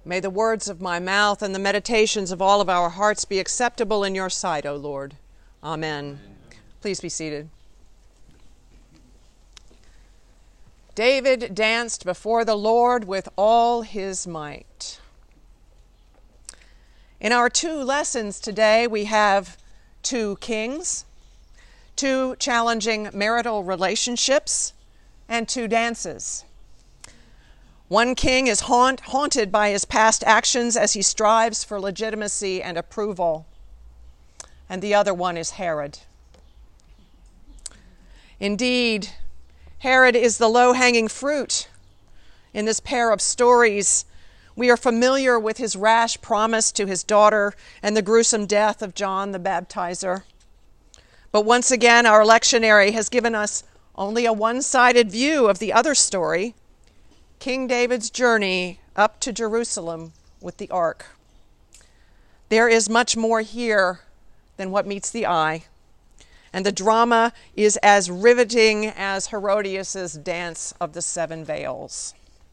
May the words of my mouth and the meditations of all of our hearts be acceptable in your sight, O Lord. Amen. Please be seated. David danced before the Lord with all his might. In our two lessons today, we have two kings, two challenging marital relationships, and two dances. One king is haunted by his past actions as he strives for legitimacy and approval, and the other one is Herod. Indeed, Herod is the low-hanging fruit in this pair of stories. We are familiar with his rash promise to his daughter and the gruesome death of John the Baptizer. But once again, our lectionary has given us only a one-sided view of the other story, King David's journey up to Jerusalem with the ark. There is much more here than what meets the eye, and the drama is as riveting as Herodias' dance of the seven veils.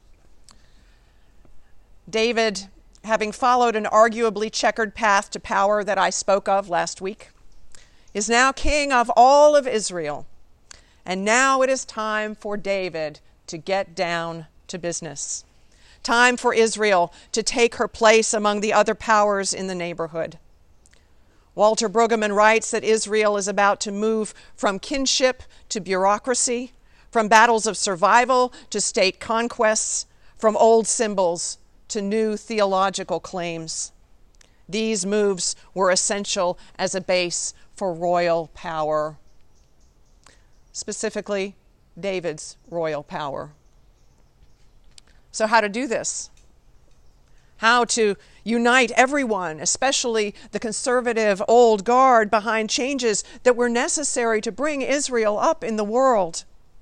David, having followed an arguably checkered path to power that I spoke of last week, is now king of all of Israel. And now it is time for David to get down to business. Time for Israel to take her place among the other powers in the neighborhood. Walter Brueggemann writes that Israel is about to move from kinship to bureaucracy, from battles of survival to state conquests, from old symbols to new theological claims. These moves were essential as a base for royal power, specifically David's royal power. So how to do this? How to unite everyone, especially the conservative old guard, behind changes that were necessary to bring Israel up in the world?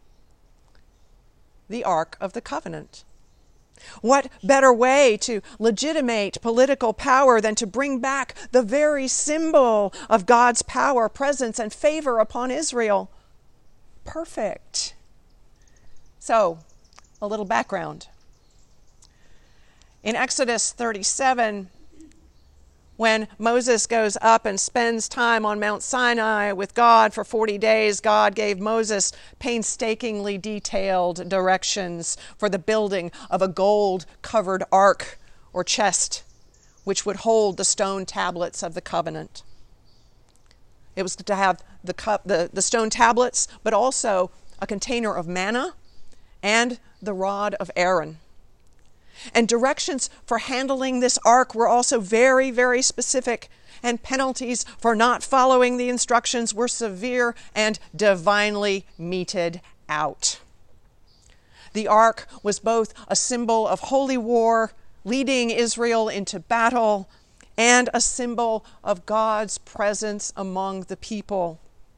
The Ark of the Covenant. What better way to legitimate political power than to bring back the very symbol of God's power, presence, and favor upon Israel? Perfect. So, a little background. In Exodus 37, when Moses goes up and spends time on Mount Sinai with God for 40 days, God gave Moses painstakingly detailed directions for the building of a gold-covered ark or chest, which would hold the stone tablets of the covenant. It was to have the stone tablets, but also a container of manna and the rod of Aaron. And directions for handling this ark were also very, very specific, and penalties for not following the instructions were severe and divinely meted out. The ark was both a symbol of holy war, leading Israel into battle, and a symbol of God's presence among the people.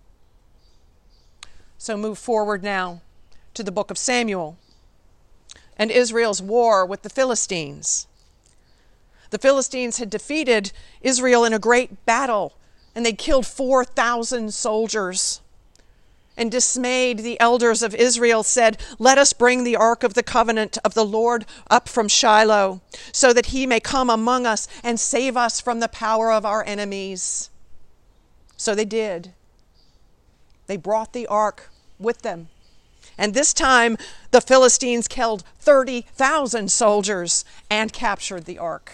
So move forward now to the book of Samuel and Israel's war with the Philistines. The Philistines had defeated Israel in a great battle, and they killed 4,000 soldiers. And dismayed, the elders of Israel said, "Let us bring the ark of the covenant of the Lord up from Shiloh, so that he may come among us and save us from the power of our enemies." So they did. They brought the ark with them. And this time, the Philistines killed 30,000 soldiers and captured the ark.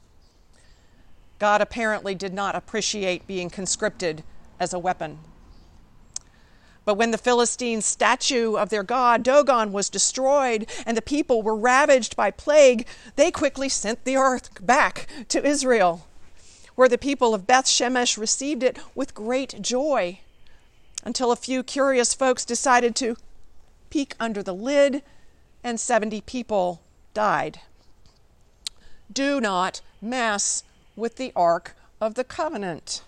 God apparently did not appreciate being conscripted as a weapon. But when the Philistines' statue of their god Dagon was destroyed and the people were ravaged by plague, they quickly sent the ark back to Israel, where the people of Beth Shemesh received it with great joy, until a few curious folks decided to peek under the lid, and 70 people died. Do not mess with the Ark of the Covenant.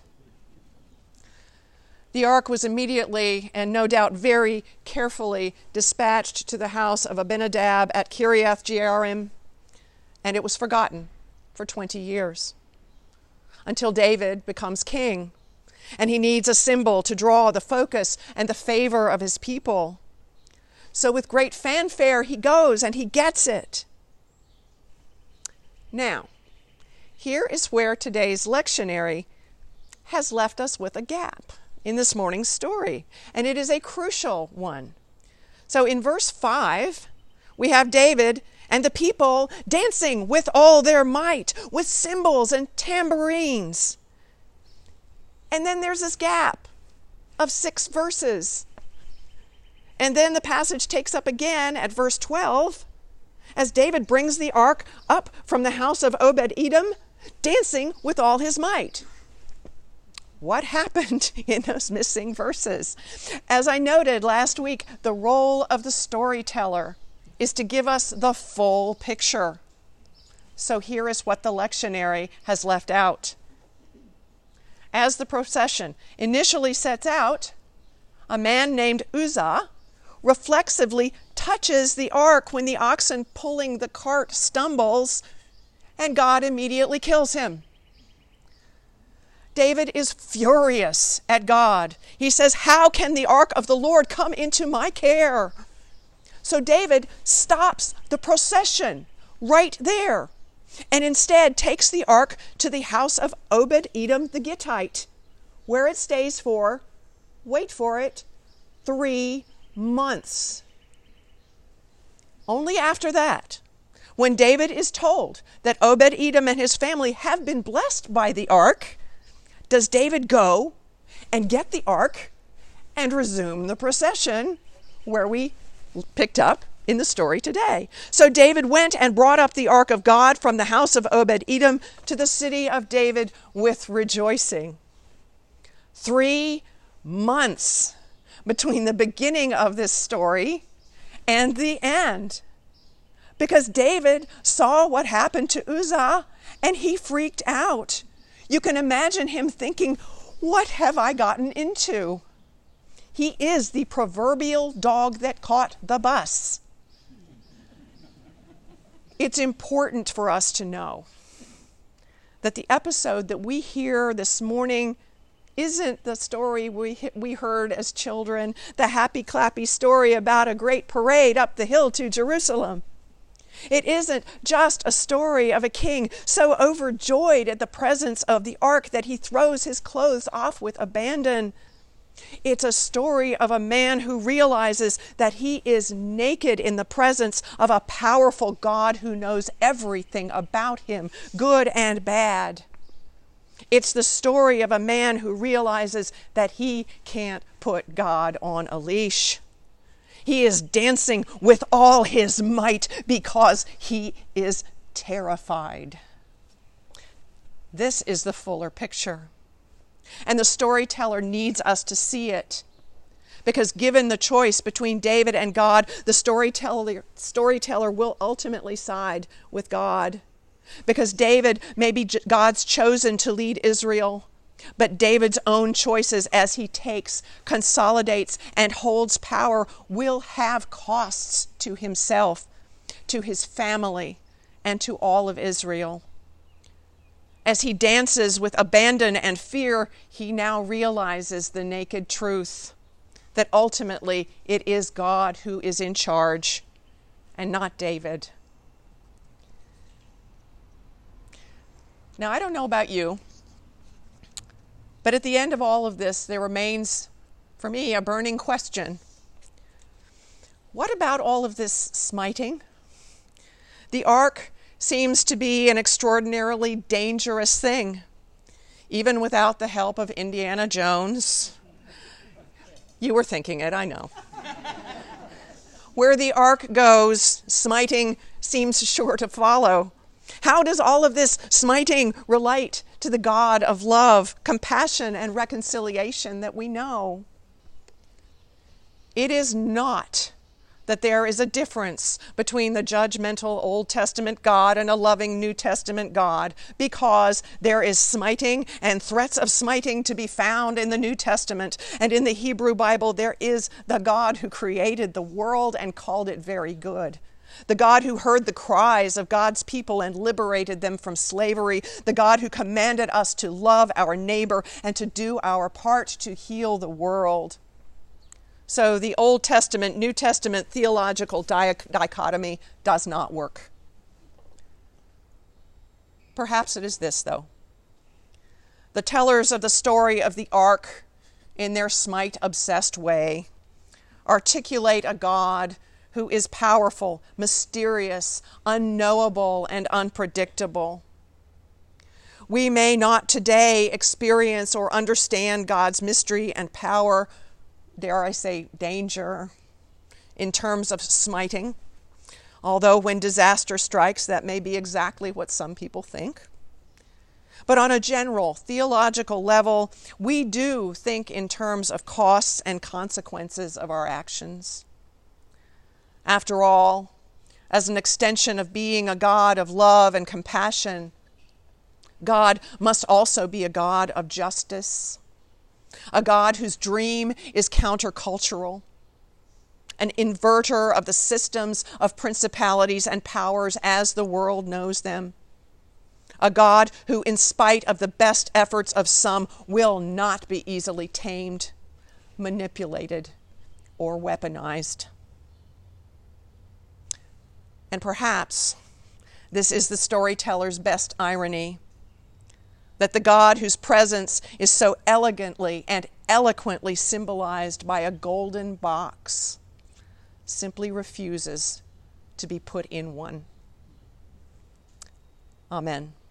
The ark was immediately, and no doubt very carefully, dispatched to the house of Abinadab at Kiriath Jearim, and it was forgotten for 20 years, until David becomes king, and he needs a symbol to draw the focus and the favor of his people. So with great fanfare, he goes and he gets it. Now, here is where today's lectionary has left us with a gap in this morning's story, and it is a crucial one. So in verse 5, we have David and the people dancing with all their might, with cymbals and tambourines. And then there's this gap of 6 verses. And then the passage takes up again at verse 12, as David brings the ark up from the house of Obed-Edom, dancing with all his might. What happened in those missing verses? As I noted last week, the role of the storyteller is to give us the full picture. So here is what the lectionary has left out. As the procession initially sets out, a man named Uzzah reflexively touches the ark when the oxen pulling the cart stumbles, and God immediately kills him. David is furious at God. He says, "How can the ark of the Lord come into my care?" So David stops the procession right there and instead takes the ark to the house of Obed-Edom the Gittite, where it stays for, wait for it, 3 months. Only after that, when David is told that Obed-Edom and his family have been blessed by the ark, does David go and get the ark and resume the procession where we picked up in the story today. So David went and brought up the ark of God from the house of Obed-Edom to the city of David with rejoicing. 3 months between the beginning of this story and the end, because David saw what happened to Uzzah and he freaked out. You can imagine him thinking, what have I gotten into? He is the proverbial dog that caught the bus. It's important for us to know that the episode that we hear this morning isn't the story we heard as children, the happy clappy story about a great parade up the hill to Jerusalem. It isn't just a story of a king so overjoyed at the presence of the ark that he throws his clothes off with abandon. It's a story of a man who realizes that he is naked in the presence of a powerful God who knows everything about him, good and bad. It's the story of a man who realizes that he can't put God on a leash. He is dancing with all his might because he is terrified. This is the fuller picture. And the storyteller needs us to see it. Because given the choice between David and God, the storyteller will ultimately side with God. Because David may be God's chosen to lead Israel, but David's own choices as he takes, consolidates, and holds power will have costs to himself, to his family, and to all of Israel. As he dances with abandon and fear, he now realizes the naked truth that ultimately it is God who is in charge and not David. Now, I don't know about you, but at the end of all of this, there remains, for me, a burning question. What about all of this smiting? The ark seems to be an extraordinarily dangerous thing, even without the help of Indiana Jones. You were thinking it, I know. Where the ark goes, smiting seems sure to follow. How does all of this smiting relate to the God of love, compassion, and reconciliation that we know? It is not that there is a difference between the judgmental Old Testament God and a loving New Testament God, because there is smiting and threats of smiting to be found in the New Testament. And in the Hebrew Bible, there is the God who created the world and called it very good. The God who heard the cries of God's people and liberated them from slavery. The God who commanded us to love our neighbor and to do our part to heal the world. So the Old Testament, New Testament theological dichotomy does not work. Perhaps it is this, though. The tellers of the story of the ark, in their smite-obsessed way, articulate a God who is powerful, mysterious, unknowable, and unpredictable. We may not today experience or understand God's mystery and power, dare I say danger, in terms of smiting, although when disaster strikes, that may be exactly what some people think. But on a general theological level, we do think in terms of costs and consequences of our actions. After all, as an extension of being a God of love and compassion, God must also be a God of justice, a God whose dream is countercultural, an inverter of the systems of principalities and powers as the world knows them, a God who, in spite of the best efforts of some, will not be easily tamed, manipulated, or weaponized. And perhaps this is the storyteller's best irony, that the God whose presence is so elegantly and eloquently symbolized by a golden box simply refuses to be put in one. Amen.